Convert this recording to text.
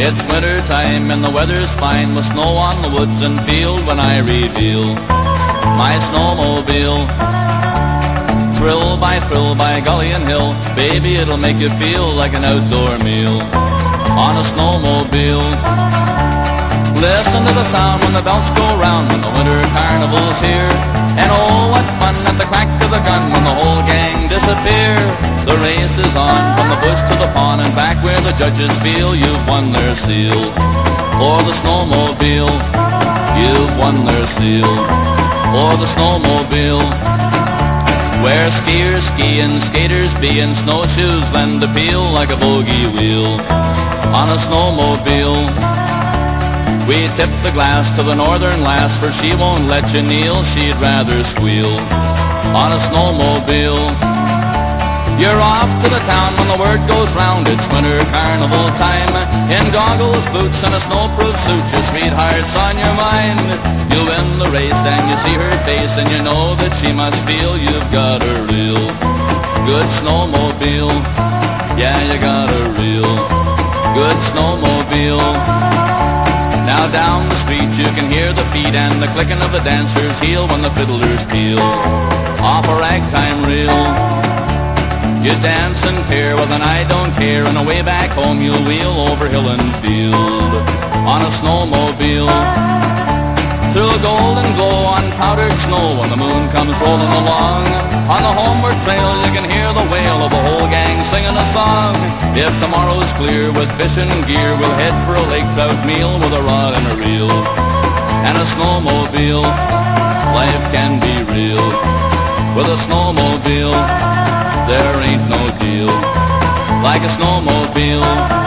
It's winter time and the weather's fine, with snow on the woods and field when I reveal my snowmobile. Thrill by gully and hill, baby, it'll make you feel like an outdoor meal on a snowmobile. Listen to the sound when the bells go round, when the winter carnival's here. And oh, what fun at the crack of the gun when the whole gang disappear. The race is on from the bush to the pond and back where the judges feel you've won their seal. For the snowmobile, you've won their seal. For the snowmobile, where skiers ski and skaters be, and snowshoes lend appeal like a bogey wheel on a snowmobile. We tip the glass to the northern lass, for she won't let you kneel, she'd rather squeal on a snowmobile. You're off to the town when the word goes round, it's winter carnival time. In goggles, boots and a snowproof suit, your sweetheart's on your mind. You win the race and you see her face, and you know that she must feel you've got a real good snowmobile. Yeah, you got a real good snowmobile. Now down the street you can hear the feet and the clicking of the dancer's heel when the fiddlers peal off a ragtime reel. You dance and tear with an I don't care, and away back home you'll wheel over hill and field on a snowmobile. Through a golden glow on powdered snow when the moon comes rolling along, on the homeward trail you can hear the wail of a whole gang singing a song. If tomorrow's clear with fishing gear, we'll head for a lake trout meal with a rod and a reel and a snowmobile. Life can be real with a snowmobile. There ain't no deal like a snowmobile.